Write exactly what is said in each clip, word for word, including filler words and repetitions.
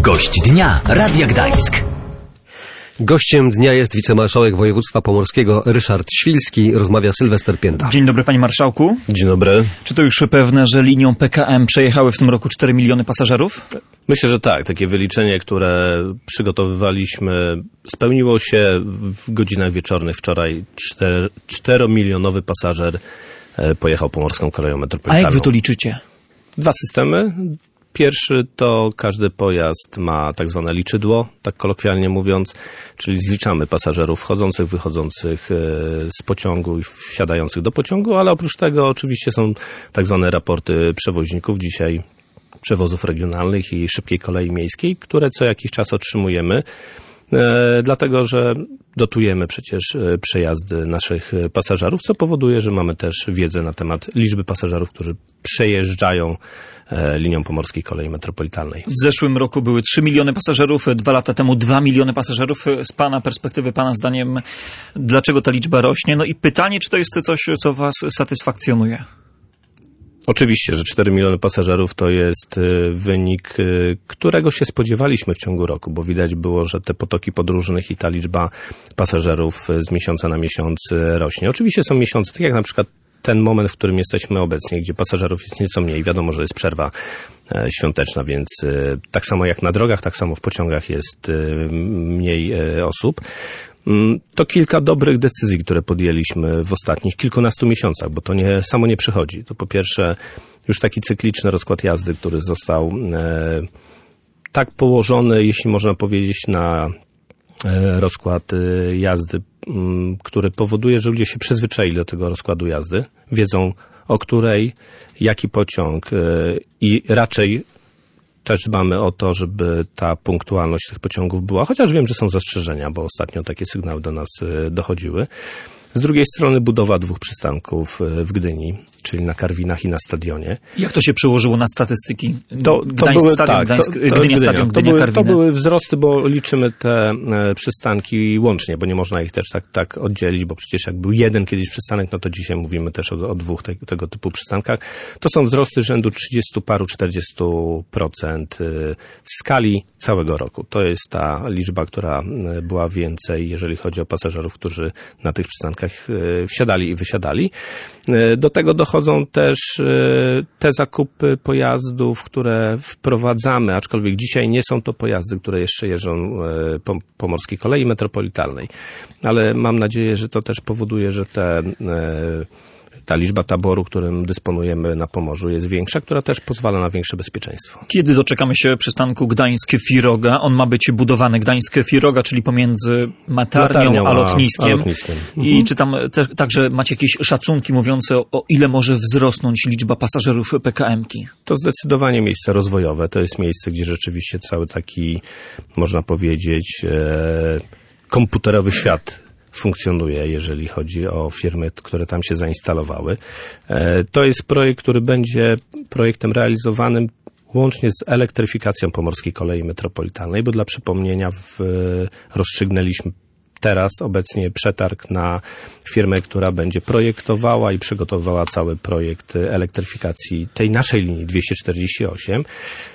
Gość dnia Radia Gdańsk. Gościem dnia jest wicemarszałek województwa pomorskiego Ryszard Świlski. Rozmawia Sylwester Pięta. Dzień dobry, panie marszałku. Dzień dobry. Czy to już pewne, że linią P K M przejechały w tym roku cztery miliony pasażerów? Myślę, że tak. Takie wyliczenie, które przygotowywaliśmy, spełniło się w godzinach wieczornych. Wczoraj czteromilionowy pasażer pojechał pomorską koleją metropolitalną. A jak wy to liczycie? Dwa systemy. Pierwszy to każdy pojazd ma tak zwane liczydło, tak kolokwialnie mówiąc, czyli zliczamy pasażerów wchodzących, wychodzących z pociągu i wsiadających do pociągu, ale oprócz tego oczywiście są tak zwane raporty przewoźników dzisiaj, przewozów regionalnych i szybkiej kolei miejskiej, które co jakiś czas otrzymujemy, dlatego że dotujemy przecież przejazdy naszych pasażerów, co powoduje, że mamy też wiedzę na temat liczby pasażerów, którzy przejeżdżają linią pomorskiej kolei metropolitalnej. W zeszłym roku były trzy miliony pasażerów, dwa lata temu dwa miliony pasażerów. Z pana perspektywy, pana zdaniem, dlaczego ta liczba rośnie? No i pytanie, czy to jest coś, co was satysfakcjonuje? Oczywiście, że cztery miliony pasażerów to jest wynik, którego się spodziewaliśmy w ciągu roku, bo widać było, że te potoki podróżnych i ta liczba pasażerów z miesiąca na miesiąc rośnie. Oczywiście są miesiące, tak jak na przykład ten moment, w którym jesteśmy obecnie, gdzie pasażerów jest nieco mniej. Wiadomo, że jest przerwa świąteczna, więc tak samo jak na drogach, tak samo w pociągach jest mniej osób. To kilka dobrych decyzji, które podjęliśmy w ostatnich kilkunastu miesiącach, bo to nie, samo nie przychodzi. To po pierwsze już taki cykliczny rozkład jazdy, który został e, tak położony, jeśli można powiedzieć, na e, rozkład e, jazdy, m, który powoduje, że ludzie się przyzwyczaili do tego rozkładu jazdy, wiedzą o której, jaki pociąg e, i raczej też dbamy o to, żeby ta punktualność tych pociągów była, chociaż wiem, że są zastrzeżenia, bo ostatnio takie sygnały do nas dochodziły. Z drugiej strony budowa dwóch przystanków w Gdyni, czyli na Karwinach i na stadionie. Jak to się przełożyło na statystyki? To, to Gdańsk, były, stadion, tak, Gdańsk, to, to, Gdynia, Gdynia stadion, to Gdynia, były, Karwiny. To były wzrosty, bo liczymy te e, przystanki łącznie, bo nie można ich też tak, tak oddzielić, bo przecież jak był jeden kiedyś przystanek, no to dzisiaj mówimy też o, o dwóch te, tego typu przystankach. To są wzrosty rzędu trzydziestu paru, czterdziestu procent w skali całego roku. To jest ta liczba, która była więcej, jeżeli chodzi o pasażerów, którzy na tych przystankach wsiadali i wysiadali. Do tego dochodzą też te zakupy pojazdów, które wprowadzamy, aczkolwiek dzisiaj nie są to pojazdy, które jeszcze jeżdżą po pomorskiej kolei metropolitalnej. Ale mam nadzieję, że to też powoduje, że te ta liczba taboru, którym dysponujemy na Pomorzu, jest większa, która też pozwala na większe bezpieczeństwo. Kiedy doczekamy się przystanku Gdańsk-Firoga? On ma być budowany Gdańsk-Firoga, czyli pomiędzy Matarnią, Matarnią a lotniskiem. A, a lotniskiem. I mhm. czy tam te, także macie jakieś szacunki mówiące o, o ile może wzrosnąć liczba pasażerów P K M-ki? To zdecydowanie miejsce rozwojowe. To jest miejsce, gdzie rzeczywiście cały taki, można powiedzieć, e, komputerowy świat funkcjonuje, jeżeli chodzi o firmy, które tam się zainstalowały. To jest projekt, który będzie projektem realizowanym łącznie z elektryfikacją pomorskiej kolei metropolitalnej, bo dla przypomnienia w, rozstrzygnęliśmy teraz obecnie przetarg na firmę, która będzie projektowała i przygotowywała cały projekt elektryfikacji tej naszej linii dwieście czterdzieści osiem,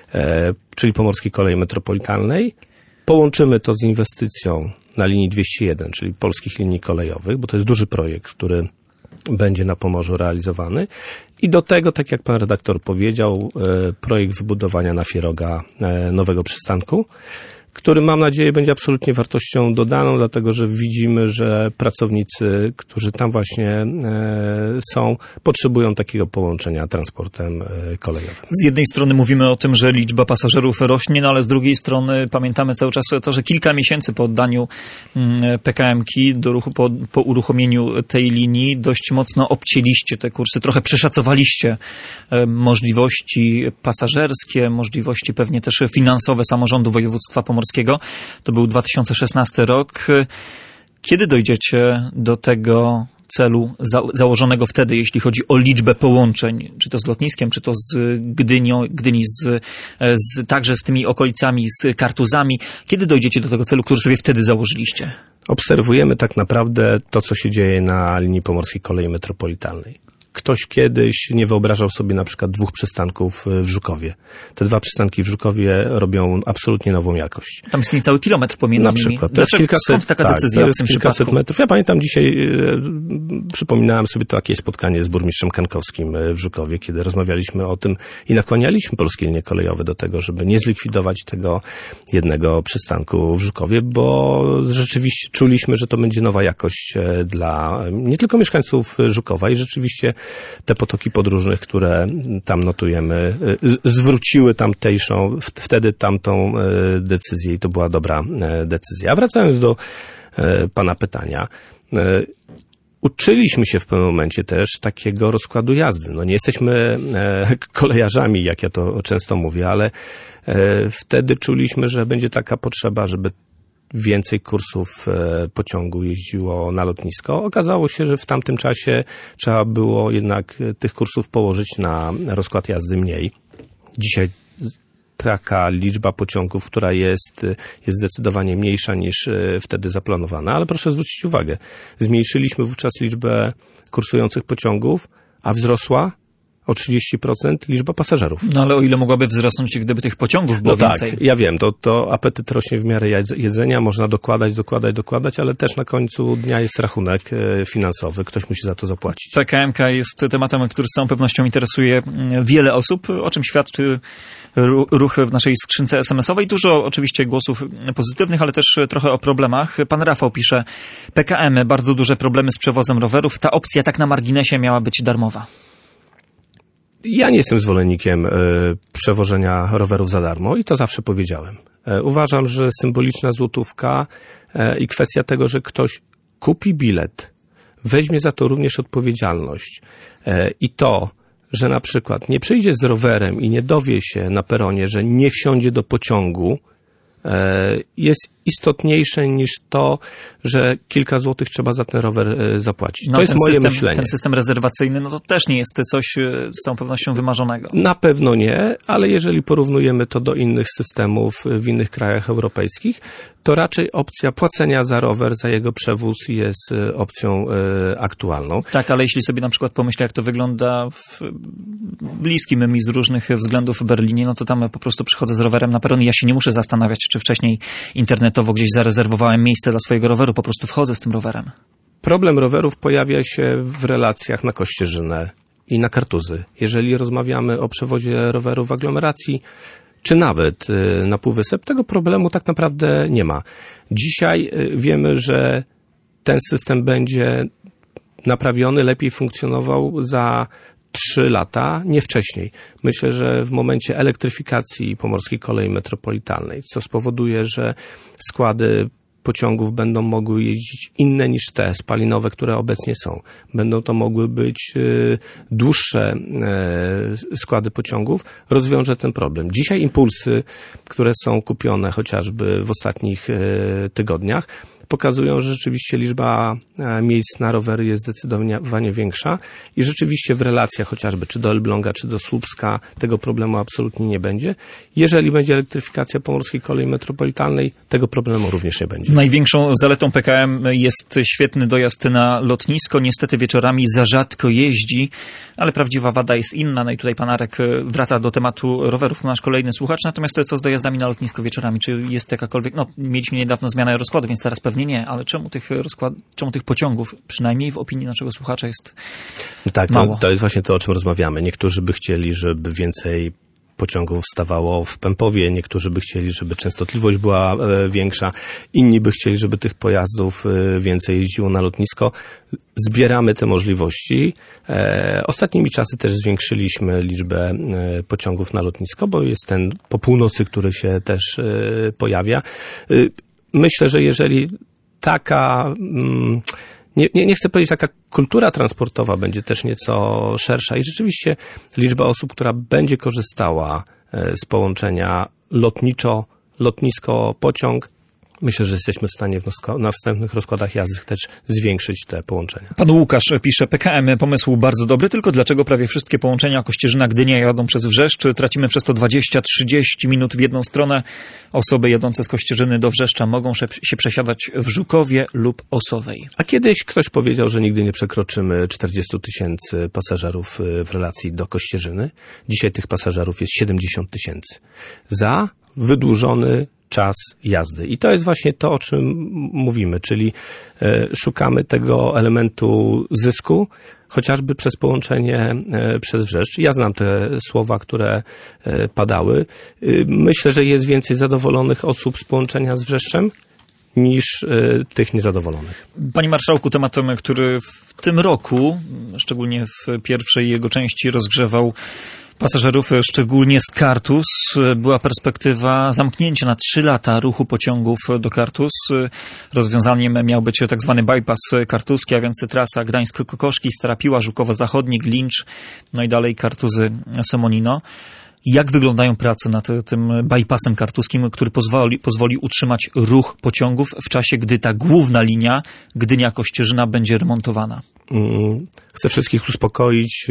czyli pomorskiej kolei metropolitalnej. Połączymy to z inwestycją na linii dwieście jeden, czyli polskich linii kolejowych, bo to jest duży projekt, który będzie na Pomorzu realizowany. I do tego, tak jak pan redaktor powiedział, projekt wybudowania na Firoga nowego przystanku, który mam nadzieję będzie absolutnie wartością dodaną, dlatego że widzimy, że pracownicy, którzy tam właśnie są, potrzebują takiego połączenia transportem kolejowym. Z jednej strony mówimy o tym, że liczba pasażerów rośnie, no ale z drugiej strony pamiętamy cały czas to, że kilka miesięcy po oddaniu P K M-ki do ruchu, po, po uruchomieniu tej linii dość mocno obcięliście te kursy, trochę przeszacowaliście możliwości pasażerskie, możliwości pewnie też finansowe samorządu województwa pomorskiego. To był dwa tysiące szesnasty rok. Kiedy dojdziecie do tego celu za, założonego wtedy, jeśli chodzi o liczbę połączeń, czy to z lotniskiem, czy to z Gdynią, Gdyni, z, z, także z tymi okolicami, z Kartuzami? Kiedy dojdziecie do tego celu, który sobie wtedy założyliście? Obserwujemy tak naprawdę to, co się dzieje na linii pomorskiej kolei metropolitalnej. ktoś kiedyś nie wyobrażał sobie na przykład dwóch przystanków w Żukowie. Te dwa przystanki w Żukowie robią absolutnie nową jakość. Tam jest niecały kilometr pomiędzy na nimi. przykład. To jest kilkaset, skąd taka tak, decyzja to w jest tym kilkaset przypadku? metrów. Ja pamiętam dzisiaj, e, przypominałem sobie takie spotkanie z burmistrzem Kankowskim w Żukowie, kiedy rozmawialiśmy o tym i nakłanialiśmy polskie linie kolejowe do tego, żeby nie zlikwidować tego jednego przystanku w Żukowie, bo rzeczywiście czuliśmy, że to będzie nowa jakość dla nie tylko mieszkańców Żukowa i rzeczywiście te potoki podróżnych, które tam notujemy, zwróciły tamtejszą, wtedy tamtą decyzję i to była dobra decyzja. A wracając do pana pytania, uczyliśmy się w pewnym momencie też takiego rozkładu jazdy. No nie jesteśmy kolejarzami, jak ja to często mówię, ale wtedy czuliśmy, że będzie taka potrzeba, żeby więcej kursów pociągu jeździło na lotnisko. Okazało się, że w tamtym czasie trzeba było jednak tych kursów położyć na rozkład jazdy mniej. Dzisiaj taka liczba pociągów, która jest, jest zdecydowanie mniejsza niż wtedy zaplanowana, ale proszę zwrócić uwagę, zmniejszyliśmy wówczas liczbę kursujących pociągów, a wzrosła o trzydzieści procent liczba pasażerów. No ale o ile mogłaby wzrosnąć, gdyby tych pociągów było no więcej? Tak, ja wiem, to, to apetyt rośnie w miarę jedzenia, można dokładać, dokładać, dokładać, ale też na końcu dnia jest rachunek finansowy, ktoś musi za to zapłacić. P K M K jest tematem, który z całą pewnością interesuje wiele osób, o czym świadczy ruch w naszej skrzynce es em esowej. Dużo oczywiście głosów pozytywnych, ale też trochę o problemach. Pan Rafał pisze, P K M, bardzo duże problemy z przewozem rowerów. Ta opcja tak na marginesie miała być darmowa. Ja nie jestem zwolennikiem y, przewożenia rowerów za darmo i to zawsze powiedziałem. Y, uważam, że symboliczna złotówka y, i kwestia tego, że ktoś kupi bilet, weźmie za to również odpowiedzialność y, i to, że na przykład nie przyjdzie z rowerem i nie dowie się na peronie, że nie wsiądzie do pociągu, jest istotniejsze niż to, że kilka złotych trzeba za ten rower zapłacić. No, to jest moje system, myślenie. Ten system rezerwacyjny, no to też nie jest coś z całą pewnością wymarzonego. Na pewno nie, ale jeżeli porównujemy to do innych systemów w innych krajach europejskich, to raczej opcja płacenia za rower, za jego przewóz jest opcją aktualną. Tak, ale jeśli sobie na przykład pomyślę, jak to wygląda w bliskim mi z różnych względów w Berlinie, no to tam po prostu przychodzę z rowerem na peron i ja się nie muszę zastanawiać, czy wcześniej internetowo gdzieś zarezerwowałem miejsce dla swojego roweru, po prostu wchodzę z tym rowerem. Problem rowerów pojawia się w relacjach na Kościerzynę i na Kartuzy. Jeżeli rozmawiamy o przewozie rowerów w aglomeracji, czy nawet na Półwysep, tego problemu tak naprawdę nie ma. Dzisiaj wiemy, że ten system będzie naprawiony, lepiej funkcjonował za trzy lata, nie wcześniej. Myślę, że w momencie elektryfikacji Pomorskiej Kolei Metropolitalnej, co spowoduje, że składy pociągów będą mogły jeździć inne niż te spalinowe, które obecnie są. Będą to mogły być dłuższe składy pociągów, rozwiąże ten problem. Dzisiaj impulsy, które są kupione chociażby w ostatnich tygodniach, pokazują, że rzeczywiście liczba miejsc na rowery jest zdecydowanie większa i rzeczywiście w relacjach chociażby czy do Elbląga, czy do Słupska tego problemu absolutnie nie będzie. Jeżeli będzie elektryfikacja Pomorskiej Kolei Metropolitalnej, tego problemu również nie będzie. Największą zaletą P K M jest świetny dojazd na lotnisko. Niestety wieczorami za rzadko jeździ, ale prawdziwa wada jest inna. No i tutaj pan Arek wraca do tematu rowerów, nasz kolejny słuchacz. Natomiast co z dojazdami na lotnisko wieczorami? Czy jest jakakolwiek... No, mieliśmy niedawno zmianę rozkładu, więc teraz pewnie nie, ale czemu tych rozkład... czemu tych pociągów, przynajmniej w opinii naszego słuchacza, jest tak, mało? To, to jest właśnie to, o czym rozmawiamy. Niektórzy by chcieli, żeby więcej pociągów stawało w Pępowie, niektórzy by chcieli, żeby częstotliwość była e, większa, inni by chcieli, żeby tych pojazdów e, więcej jeździło na lotnisko. Zbieramy te możliwości. E, ostatnimi czasy też zwiększyliśmy liczbę e, pociągów na lotnisko, bo jest ten po północy, który się też e, pojawia. E, myślę, że jeżeli taka... Mm, Nie, nie, nie chcę powiedzieć, taka kultura transportowa będzie też nieco szersza i rzeczywiście liczba osób, która będzie korzystała z połączenia lotniczo, lotnisko, pociąg, Myślę, że jesteśmy w stanie w na wstępnych rozkładach jazdy też zwiększyć te połączenia. Pan Łukasz pisze, P K M, pomysł bardzo dobry, tylko dlaczego prawie wszystkie połączenia Kościerzyna-Gdynia jadą przez Wrzeszcz? Tracimy przez to dwadzieścia trzydzieści minut w jedną stronę. Osoby jadące z Kościerzyny do Wrzeszcza mogą się przesiadać w Żukowie lub Osowej. A kiedyś ktoś powiedział, że nigdy nie przekroczymy czterdzieści tysięcy pasażerów w relacji do Kościerzyny. Dzisiaj tych pasażerów jest siedemdziesiąt tysięcy. Za wydłużony czas jazdy. I to jest właśnie to, o czym mówimy, czyli e, szukamy tego elementu zysku, chociażby przez połączenie e, przez Wrzeszcz. Ja znam te słowa, które e, padały. E, myślę, że jest więcej zadowolonych osób z połączenia z Wrzeszczem niż e, tych niezadowolonych. Panie Marszałku, tematem, który w tym roku, szczególnie w pierwszej jego części, rozgrzewał pasażerów, szczególnie z Kartus, była perspektywa zamknięcia na trzy lata ruchu pociągów do Kartus. Rozwiązaniem miał być tak zwany bypass kartuski, a więc trasa Gdańsk-Kokoszki, Stara Piła, Żukowo-Zachodni, Glincz, no i dalej Kartuzy-Somonino. Jak wyglądają prace nad tym bypassem kartuskim, który pozwoli, pozwoli utrzymać ruch pociągów w czasie, gdy ta główna linia Gdynia-Kościerzyna będzie remontowana? Chcę wszystkich uspokoić.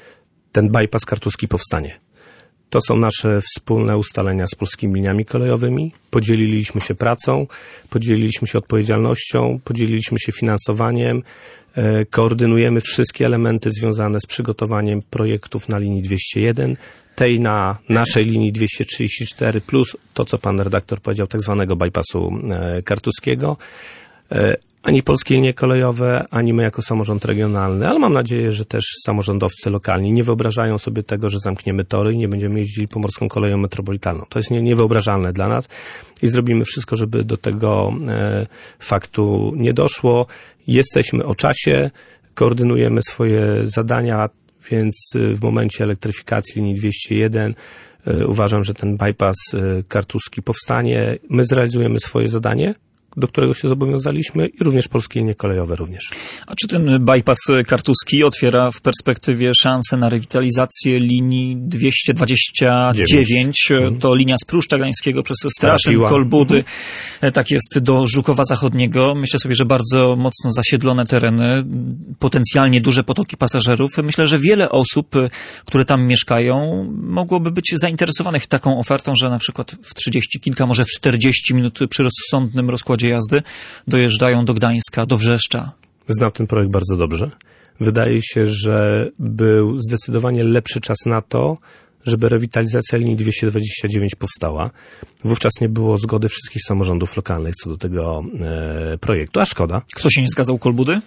Ten bypass kartuski powstanie. To są nasze wspólne ustalenia z polskimi liniami kolejowymi. Podzieliliśmy się pracą, podzieliliśmy się odpowiedzialnością, podzieliliśmy się finansowaniem, e, koordynujemy wszystkie elementy związane z przygotowaniem projektów na linii dwieście jeden, tej na naszej linii dwieście trzydzieści cztery, plus to, co pan redaktor powiedział, tak zwanego bypassu e, kartuskiego. E, Ani polskie linie kolejowe, ani my jako samorząd regionalny, ale mam nadzieję, że też samorządowcy lokalni nie wyobrażają sobie tego, że zamkniemy tory i nie będziemy jeździli pomorską koleją metropolitalną. To jest nie, niewyobrażalne dla nas i zrobimy wszystko, żeby do tego e, faktu nie doszło. Jesteśmy o czasie, koordynujemy swoje zadania, więc w momencie elektryfikacji linii dwieście jeden e, uważam, że ten bypass e, kartuski powstanie. My zrealizujemy swoje zadanie, do którego się zobowiązaliśmy i również polskie linie kolejowe również. A czy ten bypass kartuski otwiera w perspektywie szansę na rewitalizację linii dwieście dwadzieścia dziewięć? Hmm. To linia z Pruszcza Gdańskiego przez Straszyn, Kolbudy, hmm. tak jest do Żukowa Zachodniego. Myślę sobie, że bardzo mocno zasiedlone tereny, potencjalnie duże potoki pasażerów. Myślę, że wiele osób, które tam mieszkają, mogłoby być zainteresowanych taką ofertą, że na przykład w trzydzieści kilka, może w czterdzieści minut przy rozsądnym rozkładzie jazdy dojeżdżają do Gdańska, do Wrzeszcza. Znam ten projekt bardzo dobrze. Wydaje się, że był zdecydowanie lepszy czas na to, żeby rewitalizacja linii dwieście dwadzieścia dziewięć powstała. Wówczas nie było zgody wszystkich samorządów lokalnych co do tego e, projektu, a szkoda. Kto się nie zgadzał, Kolbudy?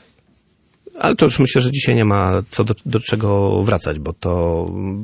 Ale to już myślę, że dzisiaj nie ma co do, do czego wracać, bo to...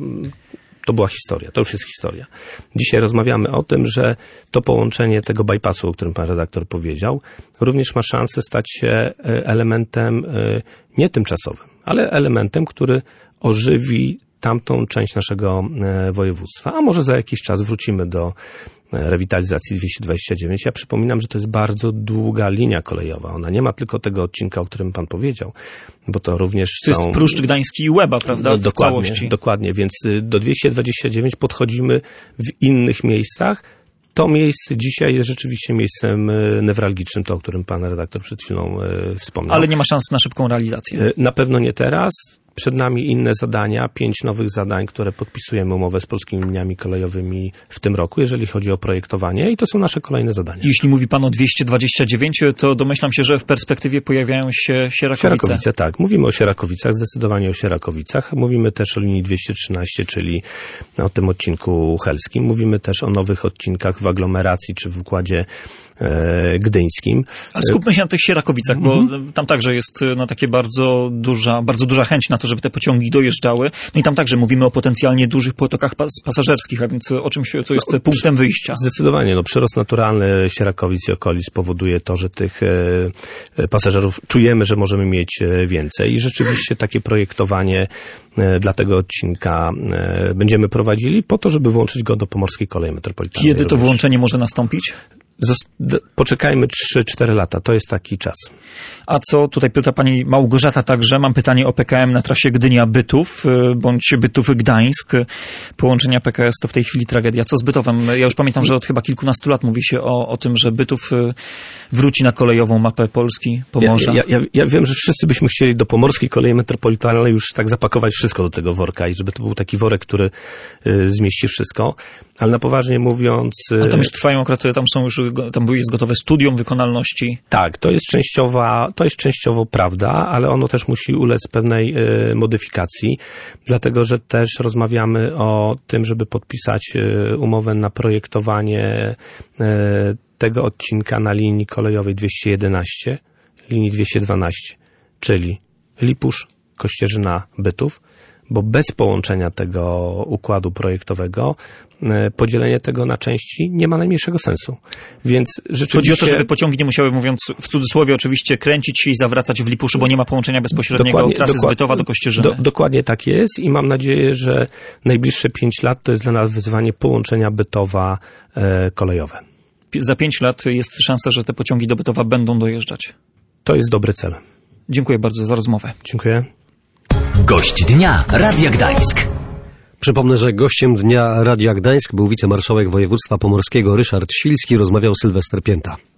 To była historia, to już jest historia. Dzisiaj rozmawiamy o tym, że to połączenie tego bypassu, o którym pan redaktor powiedział, również ma szansę stać się elementem nie tymczasowym, ale elementem, który ożywi tamtą część naszego województwa. A może za jakiś czas wrócimy do rewitalizacji dwieście dwadzieścia dziewięć. Ja przypominam, że to jest bardzo długa linia kolejowa. Ona nie ma tylko tego odcinka, o którym pan powiedział, bo to również to są... jest Pruszcz Gdański i Łeba, prawda? No, w dokładnie, całości. Dokładnie, więc do dwieście dwadzieścia dziewięć podchodzimy w innych miejscach. To miejsce dzisiaj jest rzeczywiście miejscem newralgicznym, to o którym pan redaktor przed chwilą wspomniał. Ale nie ma szans na szybką realizację. Na pewno nie teraz. Przed nami inne zadania, pięć nowych zadań, które podpisujemy umowę z polskimi liniami kolejowymi w tym roku, jeżeli chodzi o projektowanie i to są nasze kolejne zadania. Jeśli mówi pan o dwieście dwadzieścia dziewięć, to domyślam się, że w perspektywie pojawiają się Sierakowice. Sierakowice, tak. Mówimy o Sierakowicach, zdecydowanie o Sierakowicach. Mówimy też o linii dwieście trzynaście, czyli o tym odcinku helskim. Mówimy też o nowych odcinkach w aglomeracji czy w układzie e, gdyńskim. Ale skupmy się na tych Sierakowicach, bo mm-hmm. tam także jest no, takie bardzo duża, bardzo duża chęć na to, żeby te pociągi dojeżdżały. No i tam także mówimy o potencjalnie dużych potokach pas- pasażerskich, a więc o czymś, co jest no, punktem wyjścia. Zdecydowanie. No, przyrost naturalny Sierakowic i okolic powoduje to, że tych e, pasażerów czujemy, że możemy mieć więcej i rzeczywiście takie projektowanie e, dla tego odcinka e, będziemy prowadzili po to, żeby włączyć go do Pomorskiej Kolei Metropolitalnej. Kiedy to również. włączenie może nastąpić? Zost- poczekajmy trzy cztery lata, to jest taki czas. A co, tutaj pyta pani Małgorzata także, mam pytanie o P K M na trasie Gdynia-Bytów, bądź Bytów-Gdańsk. Połączenia P K S to w tej chwili tragedia. Co z Bytowem? Ja już pamiętam, że od chyba kilkunastu lat mówi się o, o tym, że Bytów wróci na kolejową mapę Polski, Pomorza. Ja, ja, ja, ja wiem, że wszyscy byśmy chcieli do Pomorskiej Kolei Metropolitalnej już tak zapakować wszystko do tego worka i żeby to był taki worek, który y, zmieści wszystko, ale na poważnie mówiąc... Y, A tam już trwają akurat, tam są już, tam jest gotowe studium wykonalności. Tak, to jest częściowa, to jest częściowo prawda, ale ono też musi ulec pewnej y, modyfikacji, dlatego że też rozmawiamy o tym, żeby podpisać y, umowę na projektowanie y, tego odcinka na linii kolejowej dwieście jedenaście, linii dwieście dwanaście, czyli Lipusz, Kościerzyna, Bytów, bo bez połączenia tego układu projektowego podzielenie tego na części nie ma najmniejszego sensu. Więc rzeczywiście... Chodzi o to, żeby pociągi nie musiały, mówiąc w cudzysłowie oczywiście, kręcić się i zawracać w Lipuszu, bo nie ma połączenia bezpośredniego dokładnie, trasy dokładnie, z Bytowa do Kościerzyny. Do, dokładnie tak jest i mam nadzieję, że najbliższe pięć lat to jest dla nas wyzwanie połączenia Bytowa e, kolejowe. Za pięć lat jest szansa, że te pociągi do Bytowa będą dojeżdżać. To jest dobry cel. Dziękuję bardzo za rozmowę. Dziękuję. Gość dnia Radia Gdańsk. Przypomnę, że gościem dnia Radia Gdańsk był wicemarszałek województwa pomorskiego Ryszard Świlski, rozmawiał Sylwester Pięta.